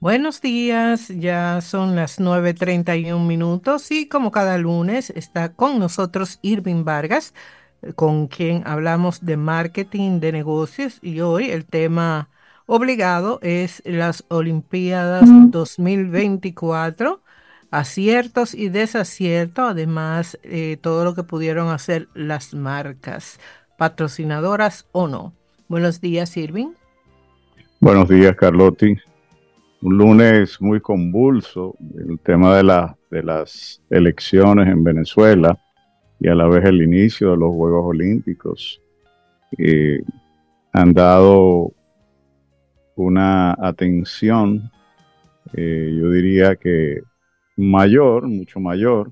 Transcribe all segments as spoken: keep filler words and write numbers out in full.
Buenos días, ya son las nueve treinta y un minutos y como cada lunes está con nosotros Irving Vargas, eh, con quien hablamos de marketing de negocios y hoy el tema obligado es las Olimpiadas dos mil veinticuatro, aciertos y desaciertos, además eh, todo lo que pudieron hacer las marcas, patrocinadoras o no. Buenos días, Irving. Buenos días, Carlotti. Un lunes muy convulso, el tema de, la, de las elecciones en Venezuela y a la vez el inicio de los Juegos Olímpicos. Eh, Han dado una atención, eh, yo diría que mayor, mucho mayor,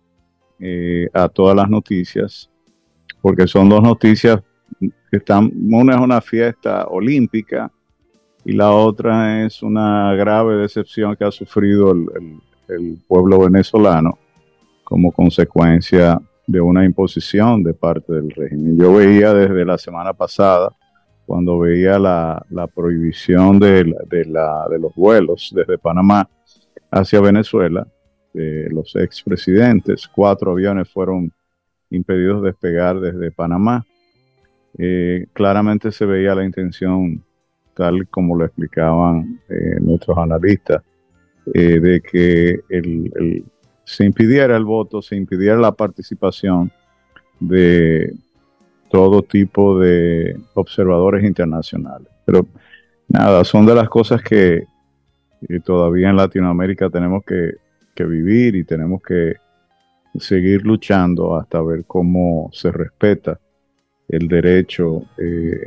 eh, a todas las noticias, porque son dos noticias que están, una es una fiesta olímpica y la otra es una grave decepción que ha sufrido el, el, el pueblo venezolano como consecuencia de una imposición de parte del régimen. Yo veía desde la semana pasada, cuando veía la, la prohibición de, la, de, la, de los vuelos desde Panamá hacia Venezuela, eh, los expresidentes, cuatro aviones fueron impedidos despegar desde Panamá. Eh, claramente se veía la intención, tal como lo explicaban eh, nuestros analistas, eh, de que el, el, se impidiera el voto, se impidiera la participación de todo tipo de observadores internacionales. Pero nada, son de las cosas que eh, todavía en Latinoamérica tenemos que, que vivir y tenemos que seguir luchando hasta ver cómo se respeta el derecho eh,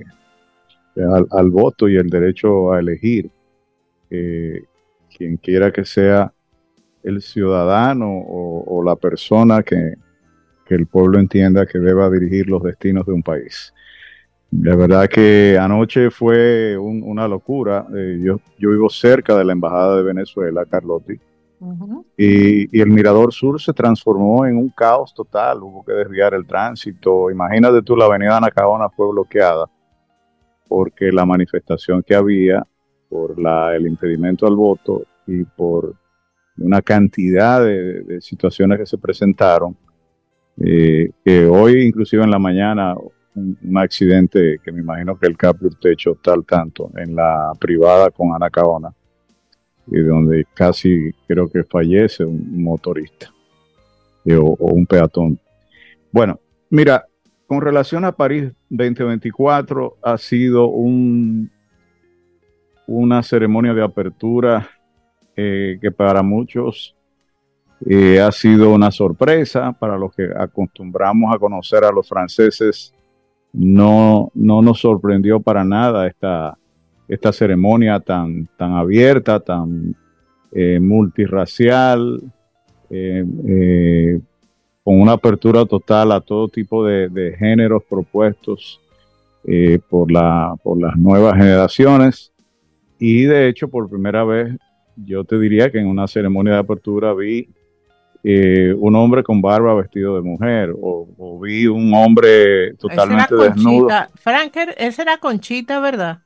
al, al voto y el derecho a elegir eh, quien quiera que sea el ciudadano o, o la persona que, que el pueblo entienda que deba dirigir los destinos de un país. De verdad que anoche fue un, una locura. Eh, yo, yo vivo cerca de la Embajada de Venezuela, Carlotti, Ujú. y, y el Mirador Sur se transformó en un caos total. Hubo que desviar el tránsito. Imagínate tú, la avenida Anacaona fue bloqueada porque la manifestación que había por la, el impedimento al voto y por una cantidad de, de situaciones que se presentaron, eh, que hoy inclusive en la mañana un, un accidente que me imagino que el Capri Techo está al tanto en la privada con Anacaona, y donde casi creo que fallece un motorista eh, o, o un peatón. Bueno, mira, con relación a París veinte veinticuatro, ha sido un, una ceremonia de apertura eh, que para muchos eh, ha sido una sorpresa. Para los que acostumbramos a conocer a los franceses, no, no nos sorprendió para nada esta, esta ceremonia tan, tan abierta, tan eh, multirracial, eh, eh, con una apertura total a todo tipo de, de géneros propuestos eh, por, la, por las nuevas generaciones. Y de hecho, por primera vez, yo te diría que en una ceremonia de apertura vi eh, un hombre con barba vestido de mujer, o, o vi un hombre Esa era totalmente desnudo. Conchita. Franker, esa era Conchita, ¿verdad?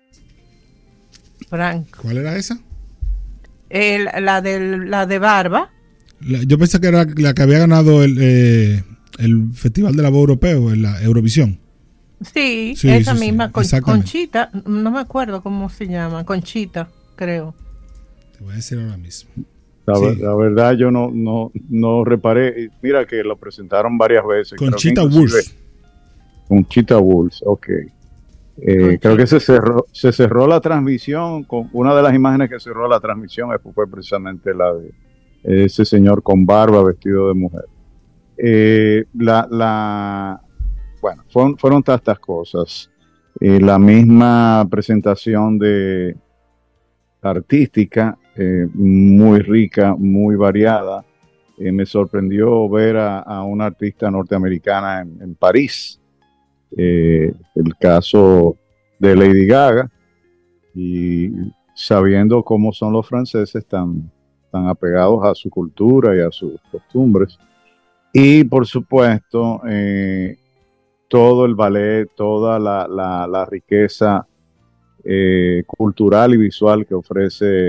Frank. ¿Cuál era esa? El- la, de, la de barba. La- yo pensé que era la que había ganado el, eh, el Festival de la Voz Europeo, en la Eurovisión. Sí, Sí, esa sí, sí, misma. Con- exactamente. Conchita. No me acuerdo cómo se llama. Conchita, creo. Te voy a decir ahora mismo. La, Sí, la verdad, yo no, no, no reparé. Mira que lo presentaron varias veces, creo que Conchita inclusive Wurst. con Cheetah Bulls. Ok. Eh, creo que Conchita. se cerró, se cerró la transmisión, con una de las imágenes que cerró la transmisión fue precisamente la de ese señor con barba vestido de mujer. Eh, la, la, bueno, fueron, fueron tantas cosas. Eh, la misma presentación de artística, eh, muy rica, muy variada. Eh, me sorprendió ver a, a una artista norteamericana en, en París, eh, el caso de Lady Gaga, y sabiendo cómo son los franceses tan, tan apegados a su cultura y a sus costumbres. Y por supuesto, eh, todo el ballet, toda la, la, la riqueza eh, cultural y visual que ofrece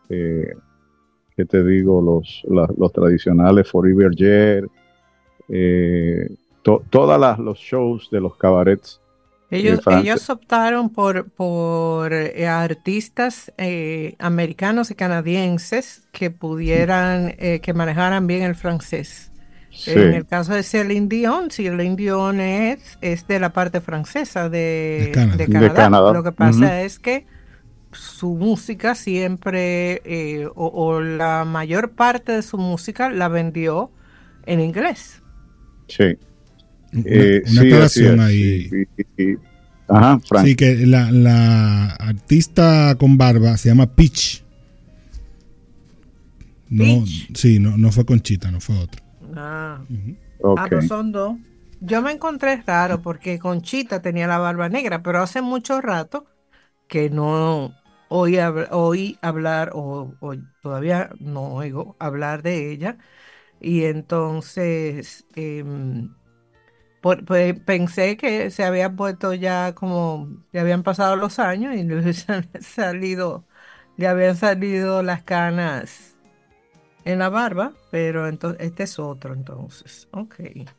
eh, ¿qué te digo? Los, la, los tradicionales Forever Jet, eh, to, todas los shows de los cabarets eh, Ellos, franceses. ellos optaron por, por eh, artistas eh, americanos y canadienses que pudieran, eh, que manejaran bien el francés. En Sí, el caso de Celine Dion, Celine Dion es, es de la parte francesa de de, Canadá. de de Canadá. Canadá. Lo que Ujú. pasa es que su música siempre, eh, o, o la mayor parte de su música la vendió en inglés. Sí, Una, eh, una sí, así aclaración es. Y- ahí. y- y- ajá, Frank. Sí, que la, la artista con barba se llama Peach. No, Peach. sí, no, no fue Conchita, no fue otro. Ah. Ujú. Ah, Ok. pues son dos. Yo me encontré raro porque Conchita tenía la barba negra, pero hace mucho rato que no oí, hab- oí hablar o, o todavía no oigo hablar de ella. Y entonces em, por- pe- pensé que se había puesto ya como, ya habían pasado los años y le habían salido, le habían salido las canas en la barba, pero entonces este es otro entonces. Ok.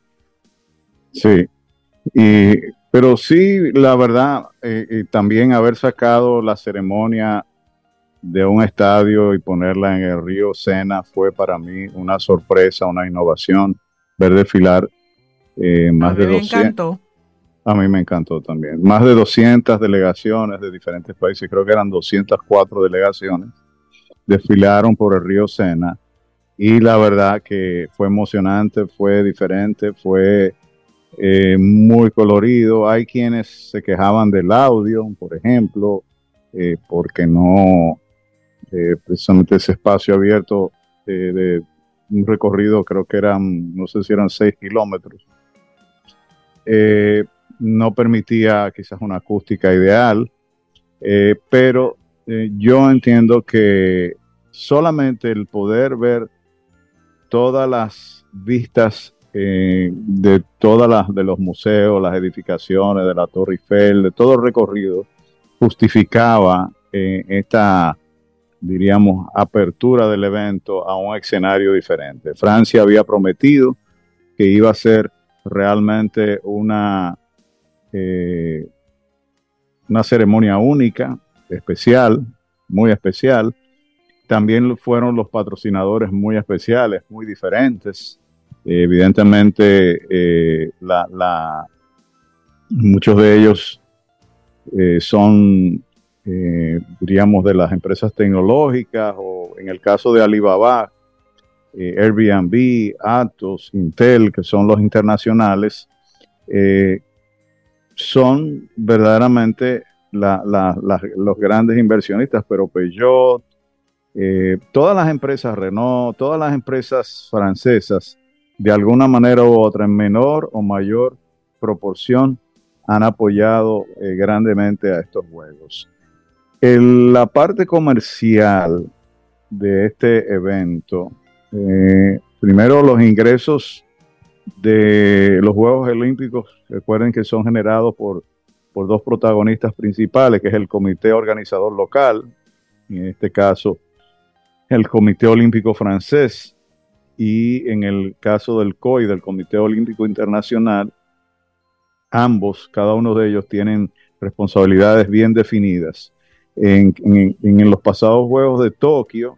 Sí. Y, pero sí, la verdad, eh, eh, también haber sacado la ceremonia de un estadio y ponerla en el río Sena fue para mí una sorpresa, una innovación. Ver desfilar eh, A más de mí me doscientas, encantó. a mí me encantó también, más de doscientas delegaciones de diferentes países, creo que eran doscientas cuatro delegaciones, desfilaron por el río Sena y la verdad que fue emocionante, fue diferente, fue eh, muy colorido. Hay quienes se quejaban del audio, por ejemplo, eh, porque no, eh, precisamente ese espacio abierto eh, de un recorrido, creo que eran, no sé si eran seis kilómetros, eh, no permitía quizás una acústica ideal, eh, pero eh, yo entiendo que solamente el poder ver todas las vistas eh, de todas las de los museos, las edificaciones, de la Torre Eiffel, de todo el recorrido, justificaba eh, esta, diríamos, apertura del evento a un escenario diferente. Francia había prometido que iba a ser realmente una, eh, una ceremonia única, especial, muy especial. También fueron los patrocinadores muy especiales, muy diferentes. Eh, evidentemente, eh, la, la, muchos de ellos eh, son, eh, diríamos, de las empresas tecnológicas o en el caso de Alibaba, eh, Airbnb, Atos, Intel, que son los internacionales, eh, son verdaderamente la, la, la, los grandes inversionistas, pero Peugeot, eh, todas las empresas Renault, todas las empresas francesas, de alguna manera u otra, en menor o mayor proporción, han apoyado eh, grandemente a estos juegos. El, la parte comercial de este evento, eh, primero los ingresos de los Juegos Olímpicos, recuerden que son generados por, por dos protagonistas principales, que es el comité organizador local, en este caso el Comité Olímpico Francés, y en el caso del C O I, del Comité Olímpico Internacional, ambos, cada uno de ellos tienen responsabilidades bien definidas. En, en, en los pasados Juegos de Tokio,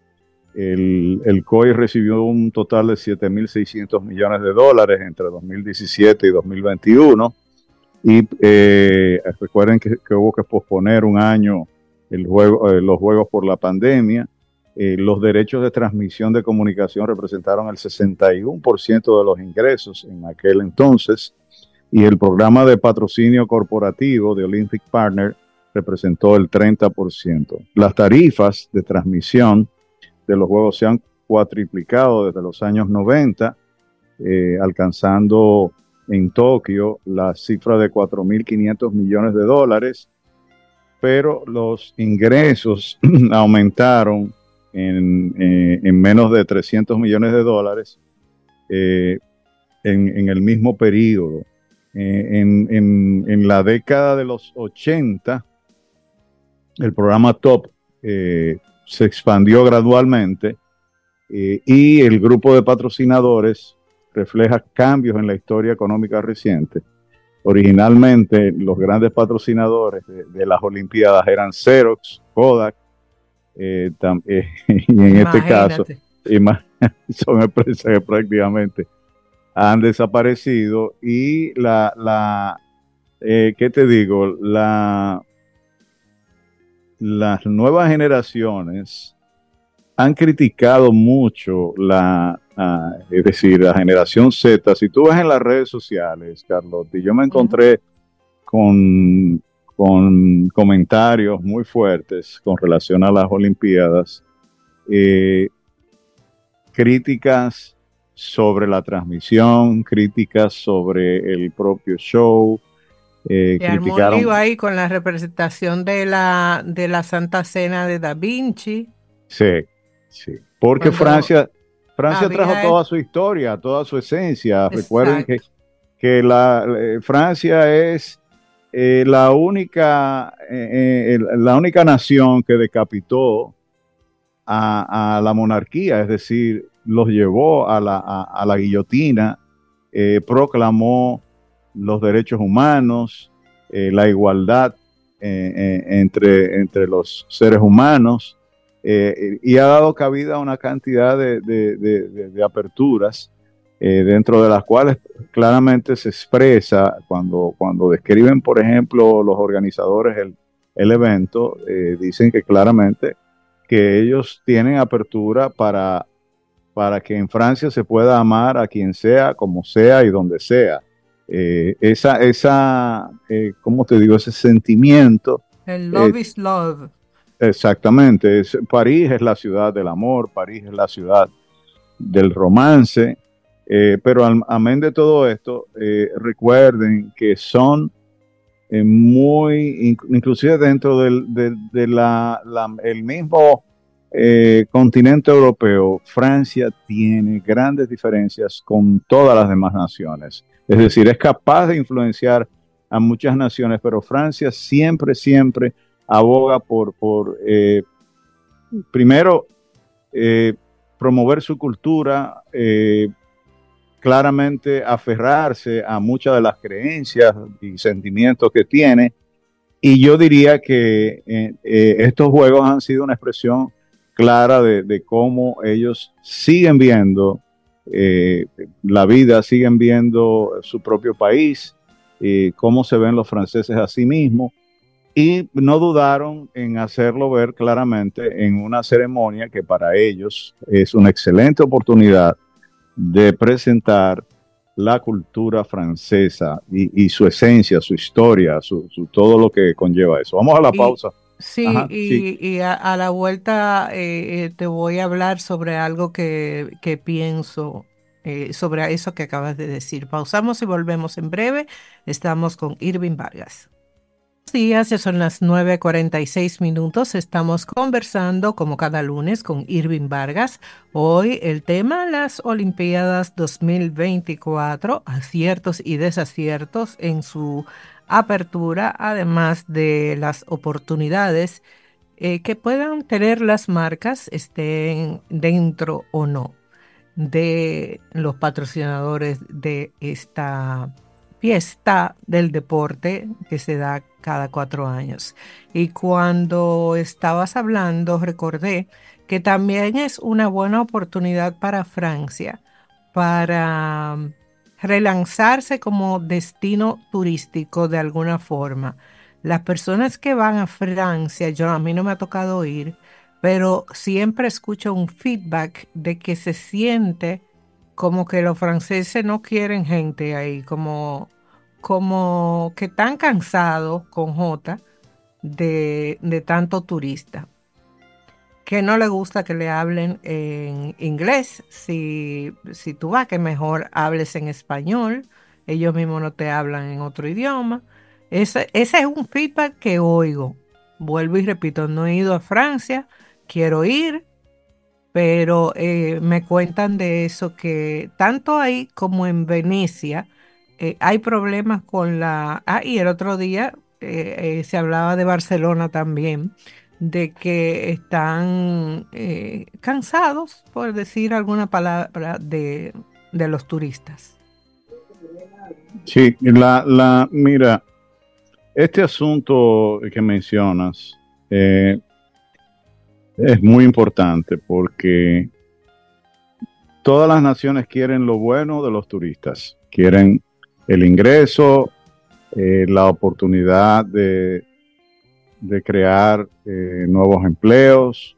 el, el C O I recibió un total de siete mil seiscientos millones de dólares entre dos mil diecisiete y dos mil veintiuno. Y eh, recuerden que, que hubo que posponer un año el juego, eh, los Juegos por la pandemia. Eh, los derechos de transmisión de comunicación representaron el sesenta y uno por ciento de los ingresos en aquel entonces, y el programa de patrocinio corporativo de Olympic Partner representó el treinta por ciento. Las tarifas de transmisión de los Juegos se han cuatriplicado desde los años noventa, eh, alcanzando en Tokio la cifra de cuatro mil quinientos millones de dólares, pero los ingresos aumentaron en, eh, en menos de trescientos millones de dólares eh, en, en, el mismo periodo. Eh, en, en, en, la década de los ochenta, el programa Top eh, se expandió gradualmente eh, y el grupo de patrocinadores refleja cambios en la historia económica reciente. Originalmente los grandes patrocinadores de, de las Olimpiadas eran Xerox, Kodak, eh, tam, eh, y en este caso son empresas que prácticamente han desaparecido y la, la eh, ¿qué te digo? La, las nuevas generaciones han criticado mucho la, uh, es decir, la generación Z. Si tú ves en las redes sociales, Carlota, yo me encontré uh-huh. con, con comentarios muy fuertes con relación a las Olimpiadas, eh, críticas sobre la transmisión, críticas sobre el propio show. Eh, y criticaron... armó un lío ahí con la representación de la, de la Santa Cena de Da Vinci. Sí, sí. Porque Cuando Francia, Francia trajo el... toda su historia, toda su esencia. Exacto. Recuerden que, que la, eh, Francia es eh, la única, eh, eh, la única nación que decapitó a, a la monarquía, es decir, los llevó a la, a, a la guillotina, eh, proclamó los derechos humanos, eh, la igualdad eh, eh, entre, entre los seres humanos, eh, y ha dado cabida a una cantidad de, de, de, de, de aperturas, eh, dentro de las cuales claramente se expresa, cuando, cuando describen, por ejemplo, los organizadores el, el evento, eh, dicen que claramente que ellos tienen apertura para, para que en Francia se pueda amar a quien sea, como sea y donde sea. Eh, esa, esa eh, ¿cómo te digo? Ese sentimiento. El love eh, is love. Exactamente. Es, París es la ciudad del amor, París es la ciudad del romance, eh, pero al, amén de todo esto, eh, recuerden que son eh, muy, inclusive dentro del de, de la, la, el mismo eh, continente europeo, Francia tiene grandes diferencias con todas las demás naciones. Es decir, es capaz de influenciar a muchas naciones, pero Francia siempre, siempre aboga por, por eh, primero, eh, promover su cultura, eh, claramente aferrarse a muchas de las creencias y sentimientos que tiene. Y yo diría que eh, eh, estos juegos han sido una expresión clara de, de cómo ellos siguen viendo eh, la vida, siguen viendo su propio país, eh, cómo se ven los franceses a sí mismos, y no dudaron en hacerlo ver claramente en una ceremonia que para ellos es una excelente oportunidad de presentar la cultura francesa y, y su esencia, su historia, su, su, todo lo que conlleva eso. Vamos a la y, pausa. Sí, Ajá, y, sí. y a, a la vuelta eh, te voy a hablar sobre algo que, que pienso eh, sobre eso que acabas de decir. Pausamos y volvemos en breve. Estamos con Irving Vargas. Buenos días, ya son las nueve cuarenta y seis minutos. Estamos conversando como cada lunes con Irving Vargas. Hoy el tema, las Olimpiadas dos mil veinticuatro, aciertos y desaciertos en su apertura, además de las oportunidades eh, que puedan tener las marcas, estén dentro o no de los patrocinadores de esta fiesta del deporte que se da cada cuatro años. Y cuando estabas hablando, recordé que también es una buena oportunidad para Francia para relanzarse como destino turístico de alguna forma. Las personas que van a Francia, yo a mí no me ha tocado ir, pero siempre escucho un feedback de que se siente como que los franceses no quieren gente ahí, como, como que están cansados con J de, de tanto turista, que no le gusta que le hablen en inglés. Si, si tú vas, que mejor hables en español, ellos mismos no te hablan en otro idioma. Ese, ese es un feedback que oigo. Vuelvo y repito, no he ido a Francia, quiero ir, pero eh, me cuentan de eso, que tanto ahí como en Venecia eh, hay problemas con la... Ah, y el otro día eh, eh, se hablaba de Barcelona también, de que están eh, cansados, por decir alguna palabra, de, de los turistas. Sí, la, la, mira, este asunto que mencionas eh, es muy importante porque todas las naciones quieren lo bueno de los turistas, quieren el ingreso, eh, la oportunidad de, de crear eh, nuevos empleos.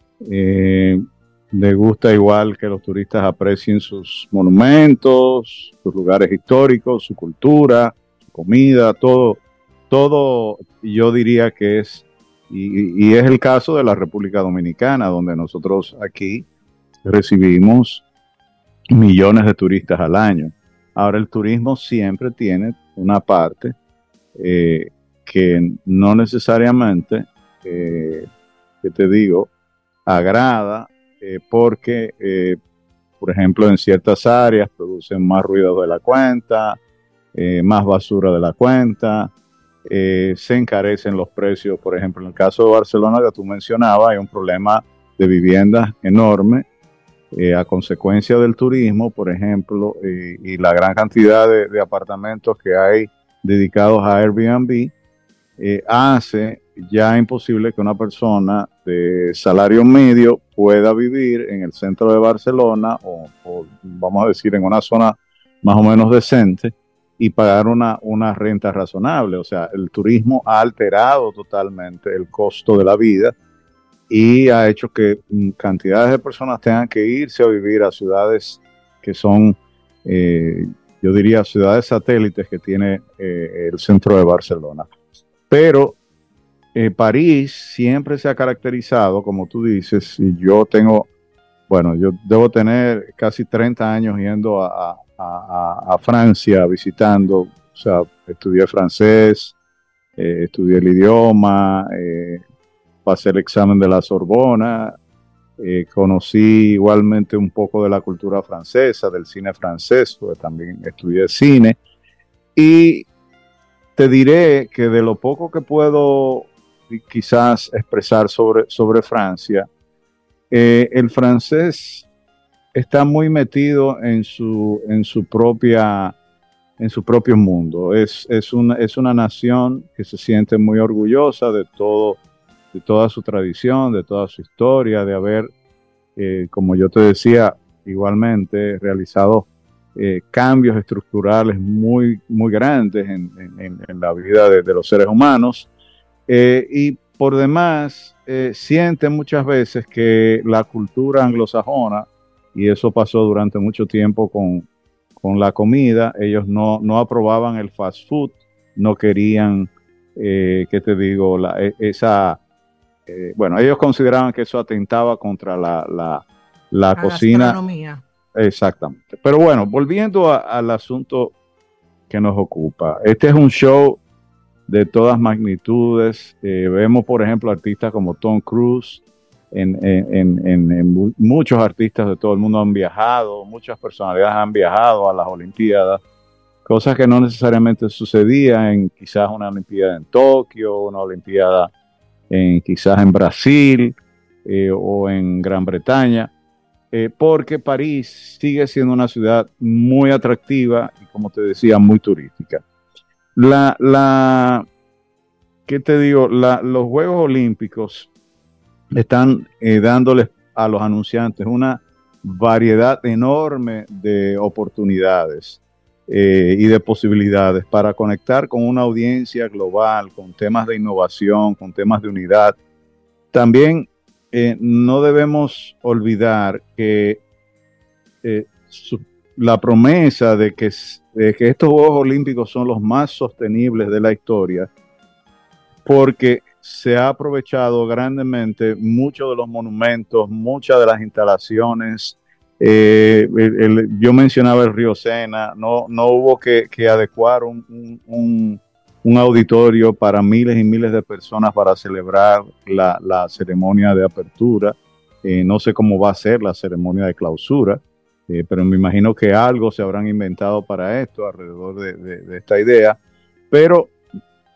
Eh, les gusta igual que los turistas aprecien sus monumentos, sus lugares históricos, su cultura, su comida, todo, todo yo diría que es, y, y es el caso de la República Dominicana, donde nosotros aquí recibimos millones de turistas al año. Ahora el turismo siempre tiene una parte eh, que no necesariamente, eh, que te digo, agrada eh, porque, eh, por ejemplo, en ciertas áreas producen más ruido de la cuenta, eh, más basura de la cuenta, eh, se encarecen los precios. Por ejemplo, en el caso de Barcelona que tú mencionabas, hay un problema de viviendas enorme eh, a consecuencia del turismo, por ejemplo, eh, y la gran cantidad de, de apartamentos que hay dedicados a Airbnb, eh, hace ya imposible que una persona de salario medio pueda vivir en el centro de Barcelona o, o vamos a decir en una zona más o menos decente y pagar una, una renta razonable. O sea, el turismo ha alterado totalmente el costo de la vida y ha hecho que cantidades de personas tengan que irse a vivir a ciudades que son, eh, yo diría, ciudades satélites que tiene eh, el centro de Barcelona. Pero eh, París siempre se ha caracterizado, como tú dices, y yo tengo, bueno, yo debo tener casi treinta años yendo a, a, a, a Francia, visitando, o sea, estudié francés, eh, estudié el idioma, eh, pasé el examen de la Sorbona, eh, conocí igualmente un poco de la cultura francesa, del cine francés, porque también estudié cine, y te diré que de lo poco que puedo quizás expresar sobre, sobre Francia, eh, el francés está muy metido en su, en su propia, en su propio mundo. Es, es, una, es una nación que se siente muy orgullosa de todo, de toda su tradición, de toda su historia, de haber, eh, como yo te decía, igualmente realizado eh, cambios estructurales muy, muy grandes en, en, en la vida de, de los seres humanos. Eh, y por demás, eh, sienten muchas veces que la cultura anglosajona, y eso pasó durante mucho tiempo con, con la comida, ellos no, no aprobaban el fast food, no querían, eh, ¿qué te digo? La, esa, eh, bueno, ellos consideraban que eso atentaba contra la, la, la, la cocina. Gastronomía. Exactamente. Pero bueno, volviendo a, al asunto que nos ocupa, este es un show de todas magnitudes. Eh, vemos, por ejemplo, artistas como Tom Cruise, en, en, en, en, en muchos artistas de todo el mundo han viajado, muchas personalidades han viajado a las Olimpiadas, cosas que no necesariamente sucedían en quizás una Olimpiada en Tokio, una Olimpiada en, quizás en Brasil eh, o en Gran Bretaña, eh, porque París sigue siendo una ciudad muy atractiva y, como te decía, muy turística. La, la, ¿qué te digo? La, los Juegos Olímpicos están eh, dándoles a los anunciantes una variedad enorme de oportunidades eh, y de posibilidades para conectar con una audiencia global, con temas de innovación, con temas de unidad. También eh, no debemos olvidar que eh, su, la promesa de que, de que estos Juegos Olímpicos son los más sostenibles de la historia, porque se ha aprovechado grandemente muchos de los monumentos, muchas de las instalaciones. Eh, el, el, yo mencionaba el río Sena, no, no hubo que, que adecuar un, un, un, un auditorio para miles y miles de personas para celebrar la, la ceremonia de apertura. Eh, no sé cómo va a ser la ceremonia de clausura, eh, pero me imagino que algo se habrán inventado para esto, alrededor de, de, de esta idea. Pero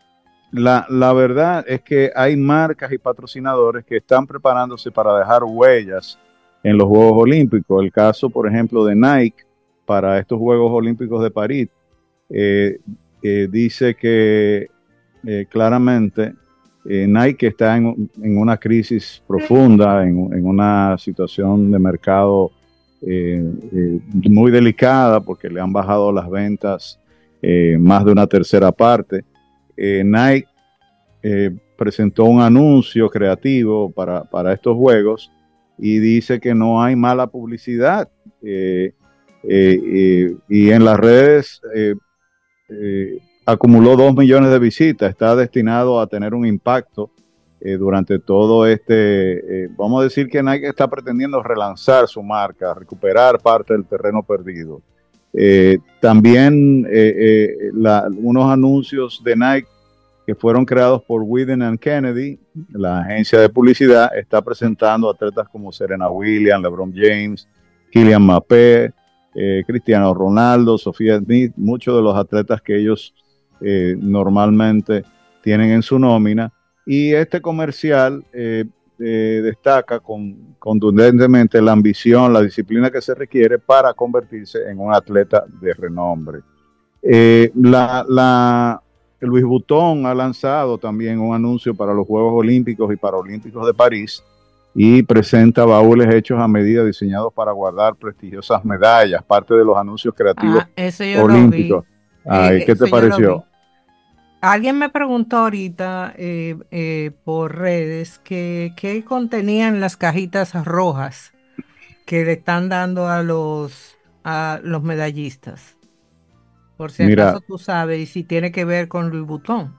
la, la verdad es que hay marcas y patrocinadores que están preparándose para dejar huellas en los Juegos Olímpicos. El caso, por ejemplo, de Nike para estos Juegos Olímpicos de París, eh, eh, dice que eh, claramente eh, Nike está en, en, una crisis profunda, en, en una situación de mercado eh, eh, muy delicada porque le han bajado las ventas eh, más de una tercera parte. Eh, Nike eh, presentó un anuncio creativo para, para estos juegos y dice que no hay mala publicidad. Eh, eh, eh, y en las redes eh, eh, acumuló dos millones de visitas. Está destinado a tener un impacto eh, durante todo este, eh, vamos a decir que Nike está pretendiendo relanzar su marca, recuperar parte del terreno perdido. Eh, también eh, eh, la, unos anuncios de Nike que fueron creados por Wieden and Kennedy, la agencia de publicidad, está presentando atletas como Serena Williams, LeBron James, Kylian Mbappé, eh, Cristiano Ronaldo, Sofía Smith, muchos de los atletas que ellos eh, normalmente tienen en su nómina. Y este comercial eh, eh, destaca con, contundentemente la ambición, la disciplina que se requiere para convertirse en un atleta de renombre. Eh, la, la Louis Vuitton ha lanzado también un anuncio para los Juegos Olímpicos y Paralímpicos de París y presenta baúles hechos a medida diseñados para guardar prestigiosas medallas, parte de los anuncios creativos Ah, eso yo olímpicos. Lo vi. Ay, Eh, ¿qué te pareció? Alguien me preguntó ahorita eh, eh, por redes que qué contenían las cajitas rojas que le están dando a los, a los medallistas. Por si Mira, acaso tú sabes y si tiene que ver con Louis Vuitton.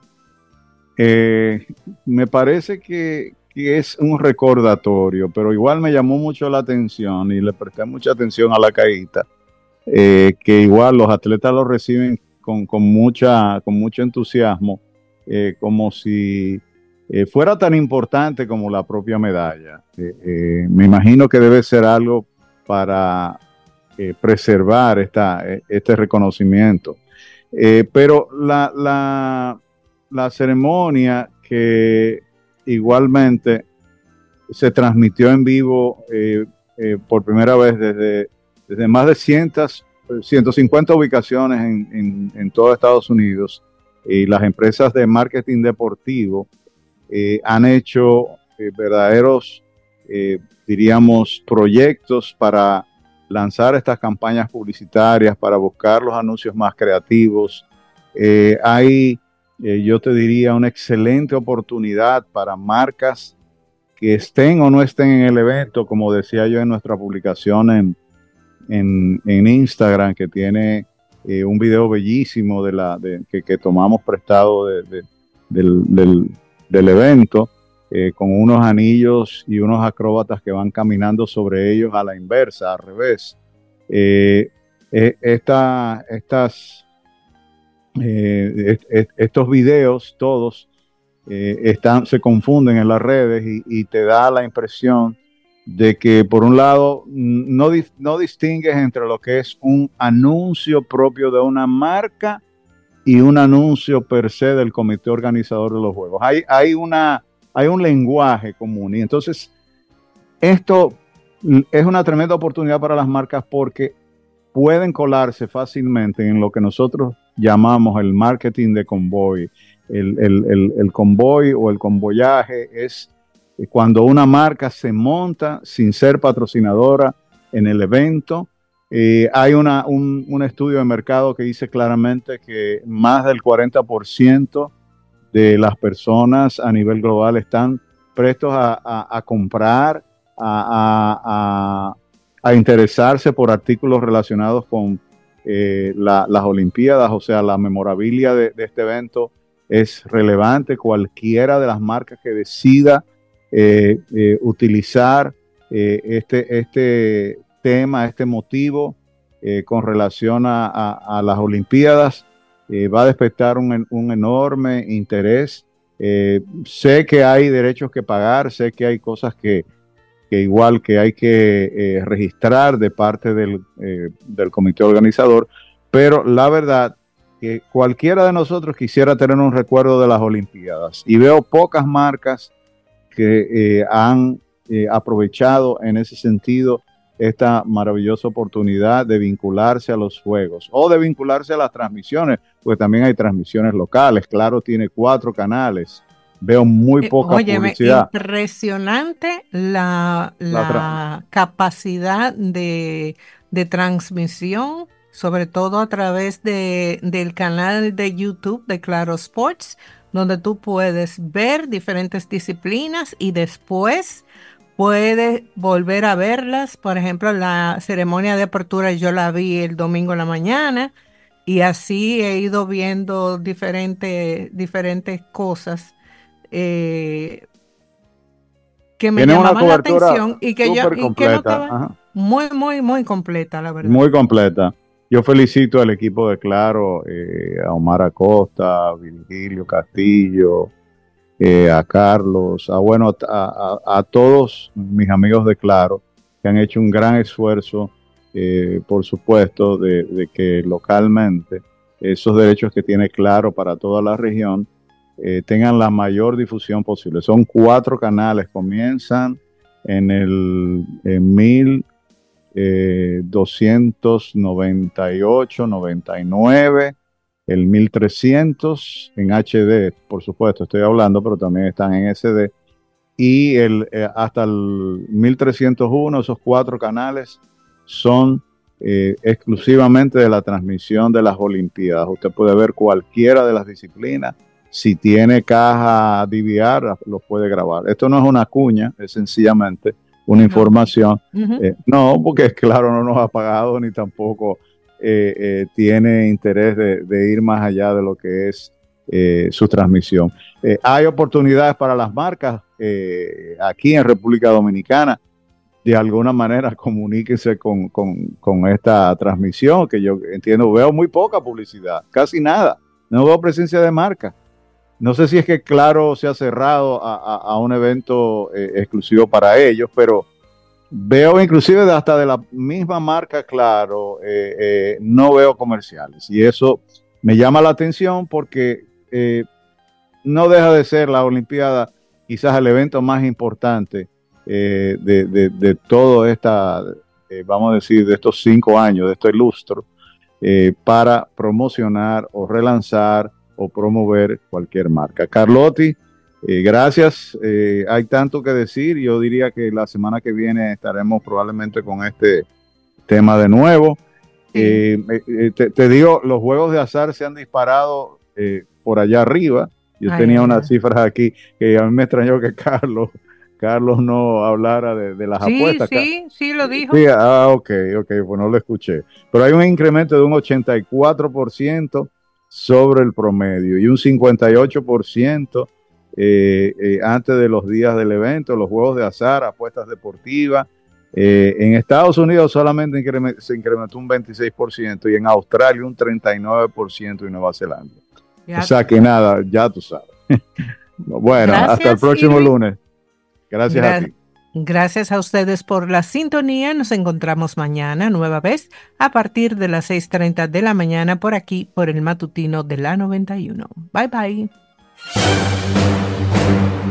eh, me parece que, que es un recordatorio, pero igual me llamó mucho la atención y le presté mucha atención a la cajita, eh, que igual los atletas lo reciben con, con, mucha, con mucho entusiasmo, eh, como si eh, fuera tan importante como la propia medalla. Eh, eh, me imagino que debe ser algo para eh, preservar esta, este reconocimiento. Eh, pero la, la, la ceremonia que igualmente se transmitió en vivo eh, eh, por primera vez desde, desde más de cientos, ciento cincuenta ubicaciones en, en, en todo Estados Unidos, y las empresas de marketing deportivo eh, han hecho eh, verdaderos, eh, diríamos, proyectos para lanzar estas campañas publicitarias, para buscar los anuncios más creativos. Eh, hay, eh, yo te diría, una excelente oportunidad para marcas que estén o no estén en el evento, como decía yo en nuestra publicación en, en, en Instagram, que tiene eh, un video bellísimo de la, de, que, que tomamos prestado de, de, del, del, del evento, eh, con unos anillos y unos acróbatas que van caminando sobre ellos a la inversa, al revés. Eh, eh, esta, estas, eh, est, estos videos todos eh, están, se confunden en las redes y, y te da la impresión de que por un lado no, no distingues entre lo que es un anuncio propio de una marca y un anuncio per se del comité organizador de los juegos. Hay, hay, una, hay un lenguaje común y entonces esto es una tremenda oportunidad para las marcas porque pueden colarse fácilmente en lo que nosotros llamamos el marketing de convoy. El, el, el, el convoy o el convoyaje es cuando una marca se monta sin ser patrocinadora en el evento. Eh, hay una, un, un estudio de mercado que dice claramente que más del cuarenta por ciento de las personas a nivel global están prestos a, a, a comprar, a, a, a interesarse por artículos relacionados con eh, la, las Olimpiadas. O sea, la memorabilia de, de este evento es relevante. Cualquiera de las marcas que decida eh, eh, utilizar eh, este, este tema, este motivo eh, con relación a, a, a las Olimpiadas, eh, va a despertar un, un enorme interés. Eh, sé que hay derechos que pagar, sé que hay cosas que, que igual que hay que eh, registrar de parte del, eh, del comité organizador, pero la verdad que cualquiera de nosotros quisiera tener un recuerdo de las Olimpiadas. Y veo pocas marcas que eh, han eh, aprovechado en ese sentido esta maravillosa oportunidad de vincularse a los juegos o de vincularse a las transmisiones, porque también hay transmisiones locales. Claro, tiene cuatro canales. Veo muy poca Óyeme, publicidad. impresionante la, La tra- la capacidad de, de transmisión, sobre todo a través de, del canal de YouTube de Claro Sports, donde tú puedes ver diferentes disciplinas y después puedes volver a verlas. Por ejemplo, la ceremonia de apertura yo la vi el domingo en la mañana y así he ido viendo diferentes, diferentes cosas eh, que me Tiene una llamaban la cobertura atención y que yo súper y que no completa. estaba Ajá. muy, muy, muy completa, la verdad. Muy completa. Yo felicito al equipo de Claro, eh, a Omar Acosta, a Virgilio Castillo, eh, a Carlos, a bueno, a, a, a todos mis amigos de Claro que han hecho un gran esfuerzo, eh, por supuesto, de, de que localmente esos derechos que tiene Claro para toda la región eh, tengan la mayor difusión posible. Son cuatro canales, comienzan en el en mil eh, doscientos noventa y ocho, noventa y nueve, el mil trescientos en H D, por supuesto, estoy hablando, pero también están en S D, y el, eh, hasta el mil trescientos uno, esos cuatro canales son eh, exclusivamente de la transmisión de las Olimpiadas. Usted puede ver cualquiera de las disciplinas. Si tiene caja D V R, los puede grabar. Esto no es una cuña, es sencillamente una información. Uh-huh. Eh, no, porque claro, no nos ha pagado ni tampoco eh, eh, tiene interés de, de ir más allá de lo que es eh, su transmisión. Eh, hay oportunidades para las marcas eh, aquí en República Dominicana. De alguna manera comuníquense con, con, con esta transmisión, que yo entiendo, veo muy poca publicidad, casi nada. No veo presencia de marca. No sé si es que Claro se ha cerrado a, a, a un evento eh, exclusivo para ellos, pero veo inclusive hasta de la misma marca Claro, eh, eh, no veo comerciales. Y eso me llama la atención porque eh, no deja de ser la Olimpiada quizás el evento más importante eh, de, de, de todo esta, eh, vamos a decir, de estos cinco años, de este lustro, eh, para promocionar o relanzar o promover cualquier marca. Carlotti, eh, gracias. Eh, hay tanto que decir. Yo diría que la semana que viene estaremos probablemente con este tema de nuevo. Sí. Eh, eh, te, te digo, los juegos de azar se han disparado eh, por allá arriba. Yo ay, tenía ay, unas ay. cifras aquí que a mí me extrañó que Carlos, Carlos no hablara de, de las sí, apuestas. Sí, sí, lo dijo. Sí, ah, ok, ok, pues no lo escuché. Pero hay un incremento de un ochenta y cuatro por ciento sobre el promedio y un cincuenta y ocho por ciento eh, eh, antes de los días del evento, los juegos de azar, apuestas deportivas. Eh, en Estados Unidos solamente increment, se incrementó un veintiséis por ciento y en Australia un treinta y nueve por ciento y Nueva Zelanda. Ya o sea que nada, ya tú sabes. Bueno, gracias, hasta el próximo Irving. lunes. Gracias Gra- a ti. Gracias a ustedes por la sintonía. Nos encontramos mañana nueva vez a partir de las seis treinta de la mañana por aquí, por el matutino de la noventa y uno. Bye bye.